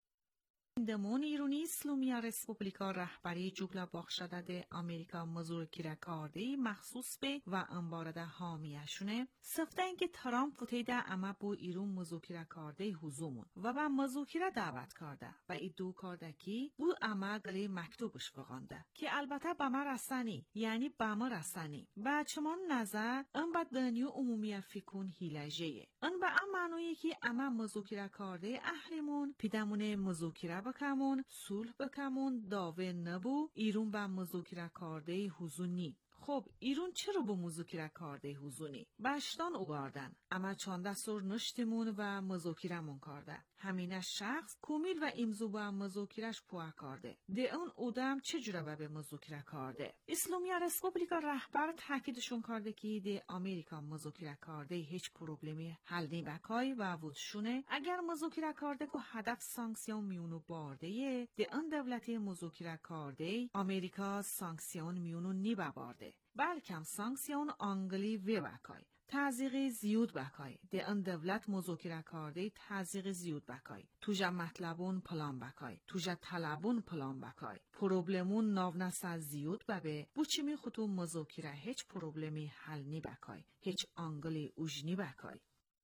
دمون ایرانی اسلامی رسپوبلیکا رهبری جوگلا باخشده ده امریکا مذاکره کرده مخصوص به و انبارده حامیشونه سفته اینکه ترامپ فتیده اما با ایران مذاکره کرده حضومون و با مذاکره دعوت کرده و ایدو کرده که بو اما گلی مکتوبش بغانده که البته به ما رسانی یعنی به ما رسانی و چمان نظر ان با دنیا عمومی فکون هیلجه ان با امانویی که اما مذاکره کرده اهلیمون پیدمون مذاکره بکمون صلح بکمون داوه نبو ایرون با مذاکره کرده حضونی خب ایرون چرا bu muzokira karde huzuni? Baştan ugardan. Ama çanda sor nıştimun ve muzokiremon karde. Hamine şahs komil ve imzu ba muzokiraş puar karde. De اون odam چجوره به مذاکره کرده؟ اسلامی رسپوبلیکا رهبر تاکیدشون کرده که ده آمریکا مذاکره کرده هیچ پروبلمی حل نمی‌کنه و وجودشونه اگر مذاکره کرده که هدف سانکسیون میونو بارده ده اون دولت مذاکره کرده آمریکا سانکسیون میونو نیبه بارده بلکه سانکسیون انگلی وی بکای تزریق زیاد بکای ده اون دولت مذاکره کرده تزریق زیاد بکای توجا مطلبون پلان بکای توجا طلبون پلان بکای پروبلمون ناونس از زیاد ببه بوچی می خودتون مذاکره هیچ پروبلمی حل نی بکای هیچ انگلی اوجنی بکای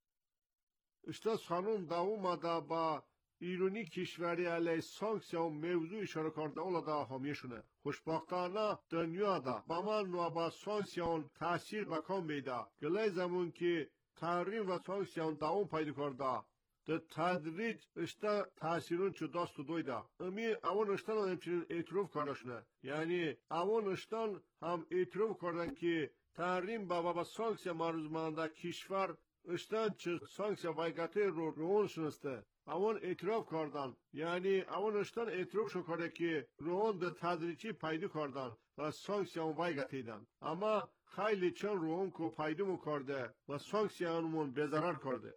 işte خانم da اومده با ایرانی کشوری علیه سانکسیون موضوع اشاره کرده اولاده حامیشونه خوشبختانه دنیادا با من و با سانکسیون تاثیر بکن بیده گلی زمون که تحریم و سانکسیون دوام پیدا کرده ده تدریج işte تاثیرون چه دست و دویده امی اون اشتان هم همچنین اعتراف کردشونه یعنی اون اشتان هم اعتراف کردن که تحریم با با سانکسیون معروض مانده کشور اشتان چه سانکسیون وایگاته رو رون شنسته اون اعتراف کردن یعنی اون اشتان اعتراف شو کرده که رون ده تدریجی پیدا کردن و سانکسیون وایگاتیدن اما خیلی چند رون کو پیدا مو کرده و سانکسیونمون بزرار کرده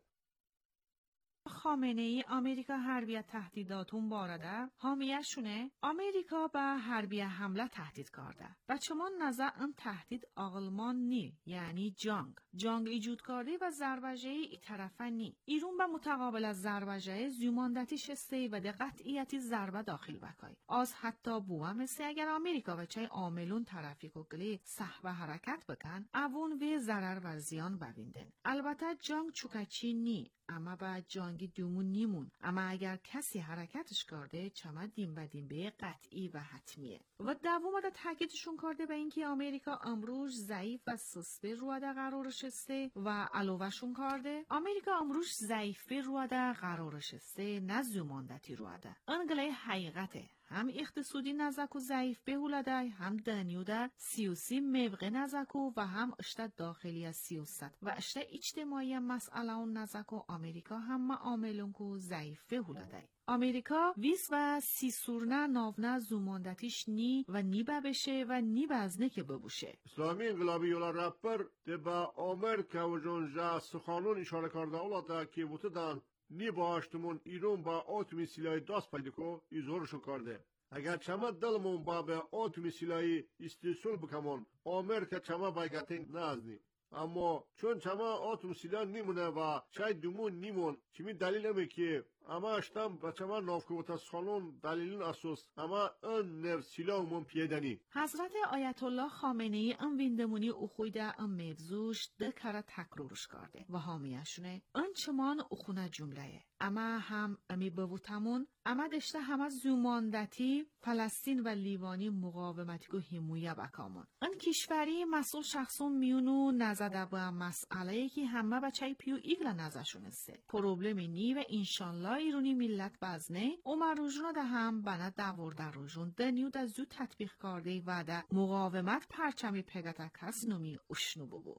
خامنه ای آمریکا حربی تهدیداتون بارده حامیشونه آمریکا به حربی حمله تهدید کرده و چمان نظر این تهدید آلمان نی یعنی جنگ جنگ ایجاد کرده و ضربه‌ای ای طرفه نی ایران به متقابل از ضربه‌ای زیوماندتی شسته و دقیقیتی ضربه داخل بکای از حتی بوه مثل اگر آمریکا و چای عاملون طرفی کگلی صحبه حرکت بکن اوون و ضرر و زیان ببیندن البته جنگ چوکچی نی اما با جنگی دومون نیمون اما اگر کسی حرکتش کرده چما دیم به دیم به قطعی و حتمیه و دوم ده تاکیدشون کرده به اینکه آمریکا امروز ضعیف و سسته روده قرارش استه و علاوهشون کرده آمریکا امروز ضعیفه روده قرارش استه نه زماندتی روده انگله حقیقته هم اقتصادی نزک و ضعیف بهولده هم دنیوده سیاسی مبقه نزکو و هم اشته داخلی سیاست و اشته اجتماعی مسئله اون نزکو آمریکا هم معاملون کو ضعیف بهولده آمریکا ویس و سی سورنه ناونه زوماندتیش نی و نی بشه و نی بزنه که ببوشه اسلامی انقلابی یولا رپر ده با آمریکا و جنجا سخانون اشاره کرده اولاده که بوتدن نی باشتمون ایران با آتومی سیلای دست پیدا کو ایزورشون کرده اگر چما دلمون با به آتومی سیلای استیصال بکمون آمریکا چما بایگتین نازنی اما چون چما آتوم سیلای نیمونه و چای دومون نیمون چمی دلیل همه که اما اشتم با چما نافکوتا سخانون دلیلین اساس اما ان نر سیلاومون پیدنی حضرت آیت الله خامنه ای ام ویندمونی اخویده ام موضوعش ده کاره تکرارش کرده و حامیشونه ان چمان اخونه جمله اما هم امی بوتمون اما دشته همه زوماندتی فلسطین و لیوانی مقاومتی که همویه بکامون ان کشوری مسئول شخصون میونو نزده با مسئله که همه بچه پیو ایگل نزشون استه پروبلمی نی و انشالله ایرانی ملت بزنه اومر روژون ده هم بنا دور در روژون دنیو ده زود تطبیق کرده و ده مقاومت پرچمی پگتا کس نمی اشنو ببو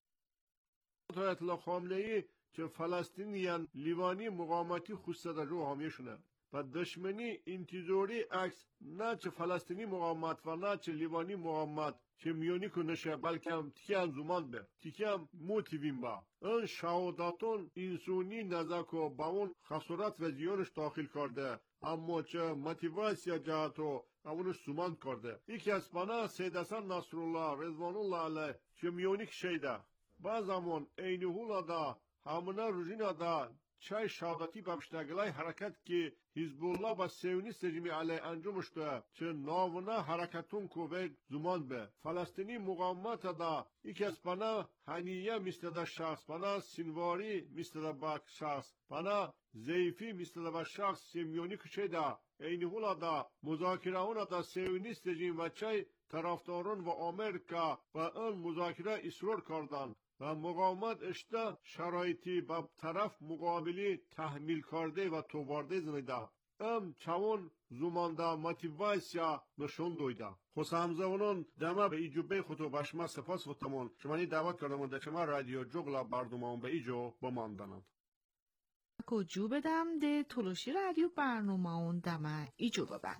آیت الله خامنه ای که فلسطینیان لیوانی مقاومتی خوسته در رو حامیشونه و دشمنی انتظاری عکس نه چه فلسطینی مقاومت و نه چه لیوانی مقاومت چه میونی کنشه بلکه هم تیکی هم زمان به تیکی هم موتیوین با این شهاداتون انسانی نزک و با اون خسارت و زیانش داخل کرده اما چه موتیواسیا جهتو اونش زمان کرده یکی از بنا سید حسن نصرالله رضوان الله علیه چه میونی شیده بعض همون اینی هولا دا همونه روزینا دا چای شهادتی بمشتگلای حرکت که حزب الله با سیونیست رژیمی علیه انجامش ده چه ناونه حرکتون کو به زمان به فلسطینی مقاومت دا یکی از بنا هنیه مثل دا شخص بنا سینواری مثل دا با شخص بنا زیفی مثل دا با شخص سیمیونی کشه دا اینی هولا دا مذاکره اونا دا سیونیست رژیم و چای طرفداران و آمریکا با اون مذاکره اصرار کردن و مقاومت اشته شرایطی با طرف مقابلی تحمیل کرده و توبارده زنیده ام چون زمانده موتیواسیا نشون دویده خسامزونون دما به ایجوبه خودو باشما سپاس خودمون شمانی دعوت کردم در شما رادیو جغلا بردومان به ایجو بماندنند کجو بدم ده تلوشی رادیو برنامه اون دمه ایجو ببن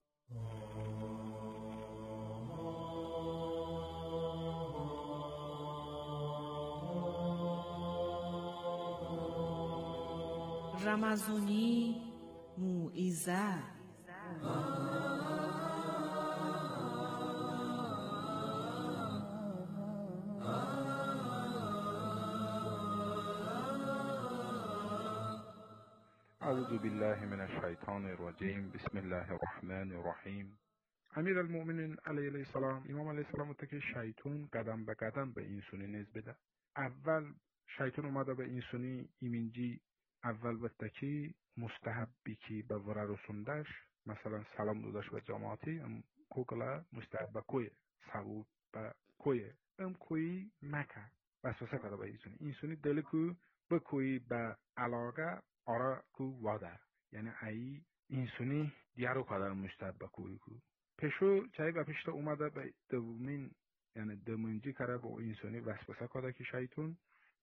رمزونی موعظه اعوذ بالله من الشیطان الرجیم بسم الله الرحمن الرحیم. امیر المؤمنین علیه السلام امام علیه السلام گفت که شیطان قدم به قدم به انسانی نز بده. اول شیطان اومده به انسانی ایمینجی اول وقتی که مستحبی که به ورا رسوندش مثلا سلام دادش به جماعتی ام کوکلا مستحب کوی ثواب به کوی ام کوی مکه وسوسه کرده به انسانی انسانی دل کو به کوی به علاقه آرا کو واده یعنی ای انسانی دیارو قدر مستحب کوی کو پشو چای به پشت اومده به دومین یعنی دومینجی کرده به انسانی وسوسه کرده که شیطان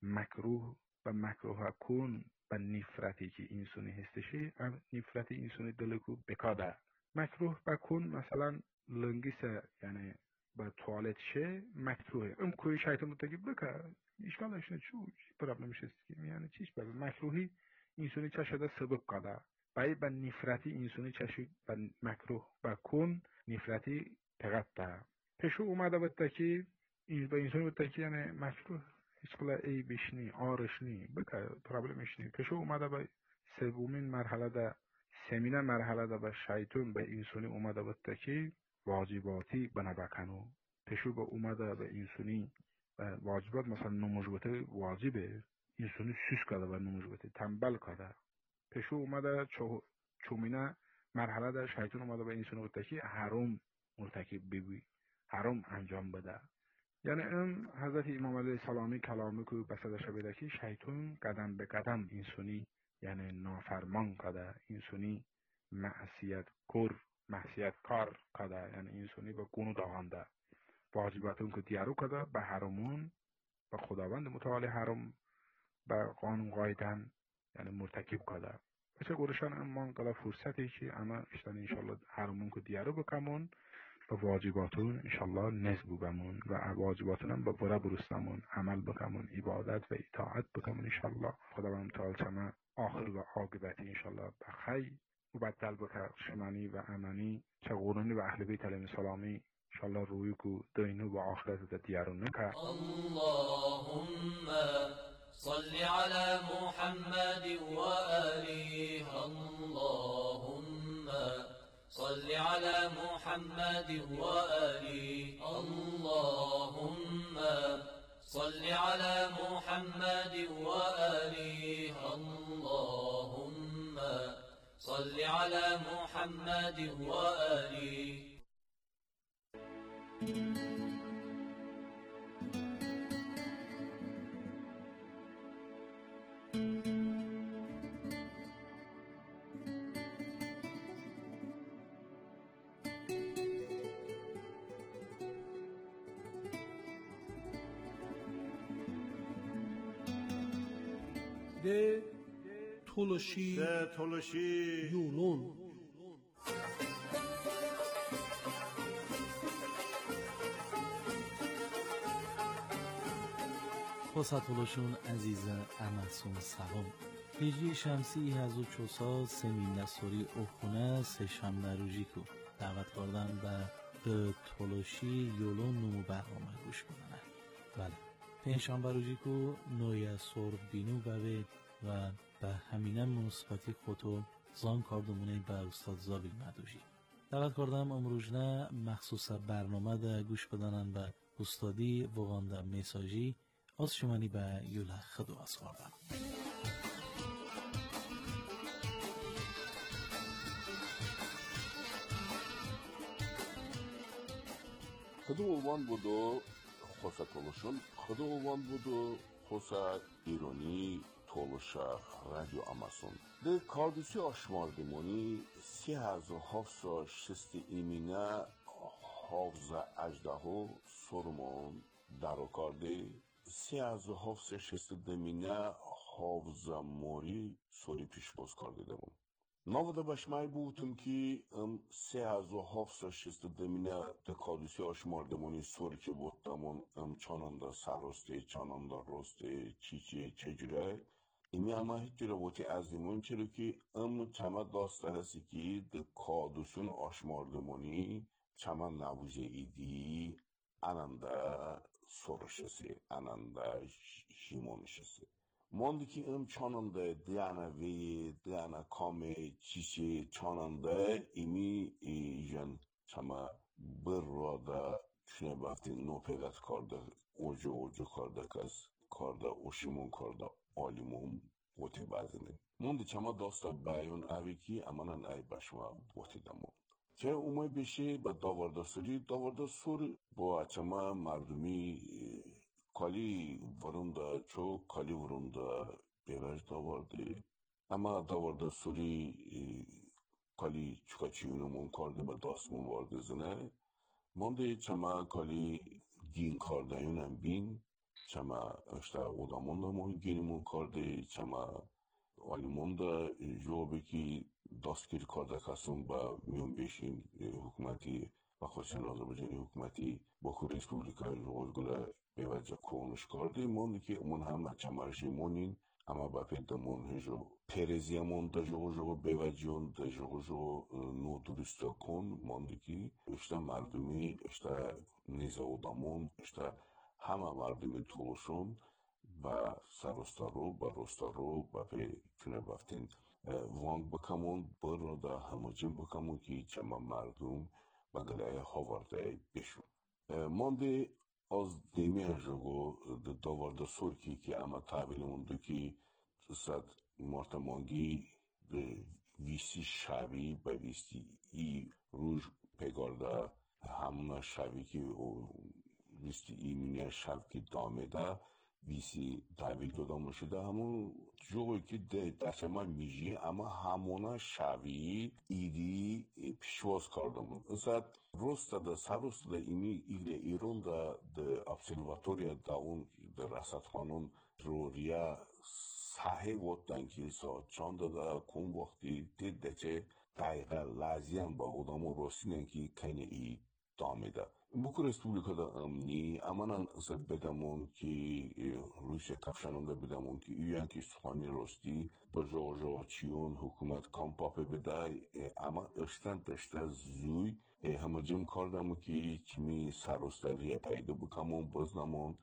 مکروه و مکروه کن و نفرتی که انسانی هستشی نفرتی انسانی دلکو بکاده مکروه بکن مثلا لنگیسه یعنی با توالت شه مکروه ام کوی شیطان متگی بکر اشکالش نه چو پرابلمش است که یعنی چیش بگه مکروهی انسانی چه شده سبب کاده بای با نفرتی انسانی چه با مکروه بکن نفرتی پغته پشو اومده بود که این با انسانی بود که یعنی مکروه هیچکلا ای بشنی آرشنی بکر پرابلمش نی پشو اومده به سومین مرحله ده سمینه مرحله ده به شیطان به انسانی اومده بود که واجباتی بنا بکنو پشو به اومده به انسانی واجبات مثلا نموزباتی واجبه انسانی سوس کرده و نموزباتی تنبل کرده پشو اومده چو چومینه مرحله ده شیطان اومده به انسانی بود که حرام مرتکب ببی حرام انجام بده یعنی این حضرت امام علیه السلامی کلامی که بسدش بده که شیطان قدم به قدم انسانی یعنی نافرمان کده انسانی معصیت کر معصیت کار کده یعنی انسانی به گونو داغنده واجباتون که دیارو کده به حرمون به خداوند متعالی حرم به قانون قایدن یعنی مرتکب کده بچه گورشان امان قدر فرصتی که اما اشتن انشالله حرمون که دیارو بکمون و واجباتون انشالله نزبو بمون و واجباتون هم با برا برستمون عمل بکمون عبادت و اطاعت بکمون انشالله خداوند تعالی چما آخر و عاقبتی انشالله بخی و بدل بکر شمانی و امانی چه قرونی و اهل بیت علیهم السلامی انشالله روی کو دینو و آخرت دیارو نکر اللهم صل على محمد و آله اللهم صل على محمد وآله اللهم صل على محمد وآله اللهم صل على محمد وآله ده تلوشی ده تلوشی یولون خسا تلوشون عزیز امسون سلام هجری شمسی هزو چوسا سمین نسوری اخونه سه شنبه روزی کو دعوت کردن به تلوشی یولون نمو برنامه گوش کنن بله پنجشنبه روزی کو نویا سرخ بینو بوید و به همینه مناسبتی خودو زان کاردمونه به استاد زابی مدوجی دعوت کردم امروزنه مخصوص برنامه ده گوش بدنن به استادی وغانده میساجی از شمانی به یوله خدو از کردم خدو اوان بودو خوصا تلوشون خدو اوان بودو خوصا ایرانی تولوشا رادیو آمازون ده کاردوسی آشماردمونی سی هزار هفتصد شست ایمینه حافظ اجدهو سرمون درو کرده سی هزار هفتصد شست دمینه حافظ موری سوری پیش باز کرده دمون نوده باشمای بودم که سه هزار هفتصد شست دمینه ده کاردوسی آشماردمونی سوری که بودمون ام چاننده سرسته چاننده رسته چی چی چجوره ایمی اما هیچ جوره بودی از ایمون چرا که ام چما داسته هستی که ده کاردوسون آشماردمونی چما نبوزه ایدی اننده سورشسی اننده شیمونشسی موندی که ام چاننده دیانه وی دیانه کامه چیشی چاننده ایمی ایجن چما بر را دا چونه بافتی نو پیدت کرده اوجو اوجو کرده کس کرده اوشیمون کرده آلیمون بوتی بازنه موندی چما داستا بیان اوی که امانا ای باشما بوتی دمون که اومای بشه با داوردستوری داوردستور با چما مردمی کالی وروندا چو کالی وروندا بیوش داورده اما داوردستوری کالی چکا چیونمون کرده با داستمون وارده زنه مونده چما کالی گین کرده یونم بین چما اشتا اودامون دامون گینمون کرده چما آلیمون دا جوابی که دستگیر کرده کسون با میون بیشین حکومتی و خواستین آذربایجانی حکومتی با که ریسپوبلیکای روزگله بیوجه کونش کرده مونده که امون هم چمارشی مونین اما با پیدمون هجو پرزیمون دا جو جو بیوجیون دا جو جو نو درسته کن مونده که اشتا مردمی اشتا نیزه اودامون اشتا همه مردمی طولشون با سرستارو با رستارو با پی کنه بافتین وانگ بکمون بر را دا هموجین بکمون که چما مردم بگلای هاورده بشون مانده از دیمی هجوگو داورده سورکی که اما تحویل مونده که صد مرتمانگی ویسی شوی با ویسی ای روش پیگارده همونا شوی که ویسی ای مینه شوی که دامه ده ویسی تحویل داده شده همون جوی که دست من میجی اما همونا شوی ایدی پیشواز کردم ازاد روستا دا سروستا دا ایمی ایگل ایرون دا دا ابسرواتوریا دا اون دا رسد خانون رو ریا صحیح وقتن که سا چانده دا کن وقتی دید دا چه دقیقه لازیم با اودامو روسینن که کنی ای دامه دا بکر ریسپوبلیکا دا امنی امانان ازد بدمون که روسیه کفشانونده بدمون که ایوان که سخانی راستی با جو جو چیون حکومت کامپاپه بده اما اشتن دشته زوی همه جم کردمون که کمی سروستریه پیدا بکمون بزنمون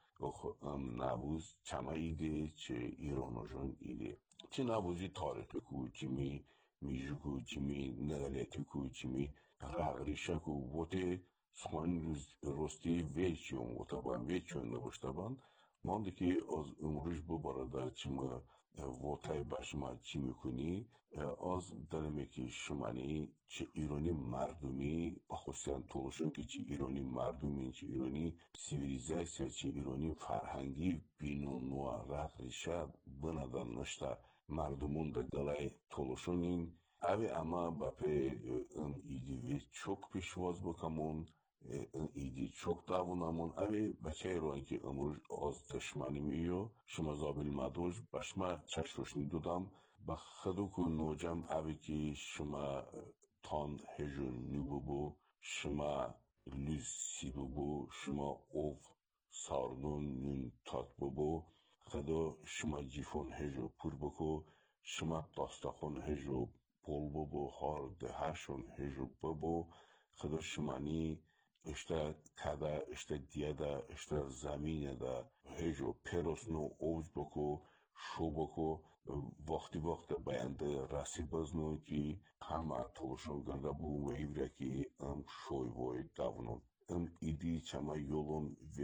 نبوز چما ایده چه ایرانو جون ایده چه نبوزی تاریخی کو چمی میجو کو چمی نغلیتی کو چمی رغریشه کو بوده سخوان راستی ویچیون و طبعا ویچیون نباشته بان مانده که از امروز ببارده چما وطای باشما چی میکنی از دلمه که شمانی چه ایرانی مردمی بخصوصیان طولشون که چه ایرانی مردمی چه ایرانی سیویلیزاسیا چه ایرانی فرهنگی بینو نوع رد ریشه بندن نشته مردمون ده دلای طولشونین اوی اما باپی ام ایدیوی چوک پیشواز بکمون ایدی چوک داونامون اوی بچه روی که امروز از دشمنی میو شما زابل مدوش بشما چشروشنی دودم با خدو که نوجم اوی که شما تان هجو نیبو بو شما لوسی بو شما اوف ساردون نون تات بو خدو شما جیفون هجو پور بکو شما داستاخون هجو بول بو هار ده هشون هجو بو خدو شمانی اشتا کدا اشتا دیادا اشتا زمین دا هجو پیروس نو اوج بکو شو بکو وقتی وقت باینده رسی بزنو که همه طولشون گرده بو و ایوره که ام شوی وی داونون ام ایدی چما یولون و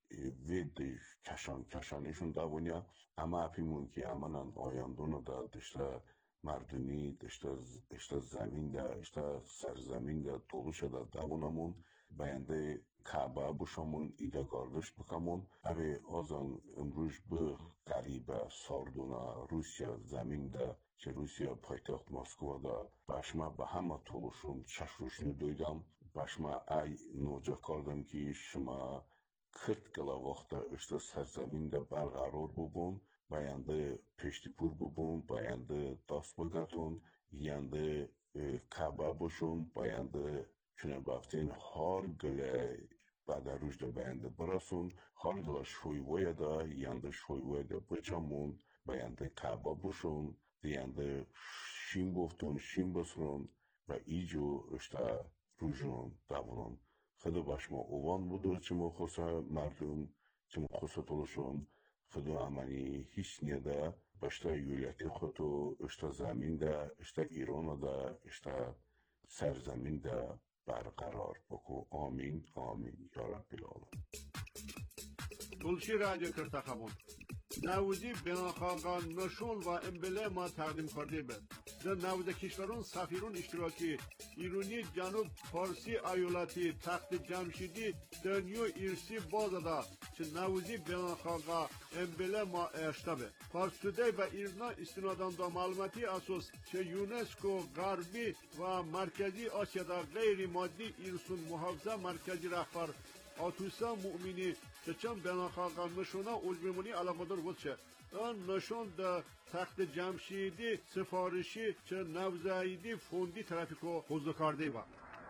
و ده کشان کشانشون داونیا اما اپیمون که امانان آیاندونو دا دشتا مردمی دشتا اشتا زمین دا اشتا سرزمین دا طولش دا داونمون باینده کعبه بشمون ایده گردش بکمون اوی آزان امروز به قریب ساردونا روسیا زمین ده که روسیا پایتخت مسکو ده باشما به همه طولشون چشمشون دویدم باشما ای نوجه کردم که شما کرد کلا وقت اشتا سرزمین ده برقرار ببون باینده پشتی پور ببون باینده دست بگتون ینده کعبه بشون باینده چون بافتین هار گله بعد روش ده باینده برسون هار گله شویوه ده ینده شویوه ده بچمون باینده کعبه بشون ینده شیم بفتون شیم بسرون و ایجو اشتا روشون داورون خدا باشما اوان بودو چه مخصوصا مردم چه مخصوصا طولشون خدا امانی هیچ نیده باشتا یولیتی خودو اشتا زمین ده اشتا ایران ده اشتا سرزمین ده برقرار بکو آمین آمین یا رب العالمین. تلشی رادیو کرتاخابون نوزی بناخواقان نشون و امبله ما تقدیم کرده بید در نوز کشورون سفیرون اشتراکی ایرانی جنوب فارسی ایالتی تخت جمشیدی در نیو ایرسی بازده چه نوزی بناخواقا امبله ما اشتبه فارسوده و ایرنا استنادان دا معلوماتی اساس چه یونسکو غربی و مرکزی آسیادا غیر مادی ایرسون محافظه مرکزی رهبر آتوسا مؤمنی که چند بناخواقا نشونا علمونی علاقادار بود چه آن نشون ده تخت جمشیدی سفارشی چه نوزایدی فوندی ترافیکو حوزه کرده با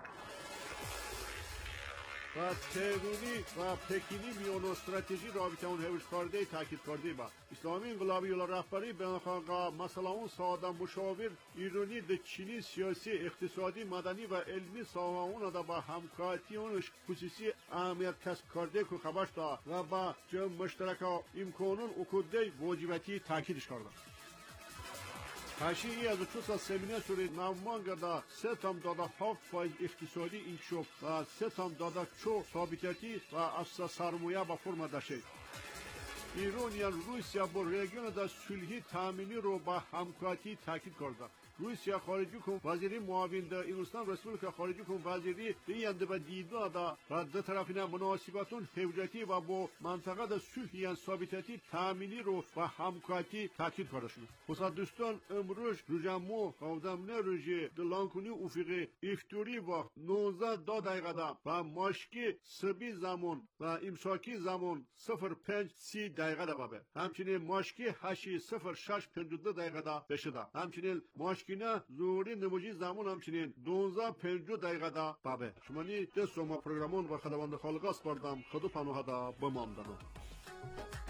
و تهرونی و پکینی میون استراتژی رابطه اون حفظ کرده تاکید کرده با اسلامی انقلابی و رهبری بناخواقا مثلا اون ساده مشاور ایرانی ده چینی سیاسی اقتصادی مدنی و علمی ساها اون دا با همکاری اونش خصوصی اهمیت کسب کرده که خبرش دا و با جمع مشترک امکانون اکده واجباتی تاکیدش کرده هاشی از چوسا سمینه سوری نامانگا دا سه تام دادا هفت فایز اقتصادی انکشاف و سه تام دادا چو ثابتیتی و افسا سرمایه با فرم داشته ایران یا روسیا با رژیم دا صلحی تامینی رو با همکاری تاکید کرده روسیا خارجی کن وزیری معاون دا ایران رسپولیک خارجی کن وزیری دینده و دیدو دا و دو طرفین مناسباتون حوزتی و با منطقه دا صلح یا ثابتیتی تامینی رو و همکاری تاکید کرده شد. خصوص دوستان امروز روزمو قدمنه روزی دلانکونی افقی افتوری و نوزده دو دقیقه دا و ماشکی سبی زمان و امساکی زمان صفر پنج سی دقیقه دا بابه. همچنین ماشکی هشی صفر شش پنج دو دقیقه دا بشه دا. همچنین ماشکی نه زوری نموجی زمان همچنین دونزده پنج دو دقیقه دا بابه. شما نی دست ما پروگرامون و خداوند خالق است بردم خدو پناه دا بماندنو.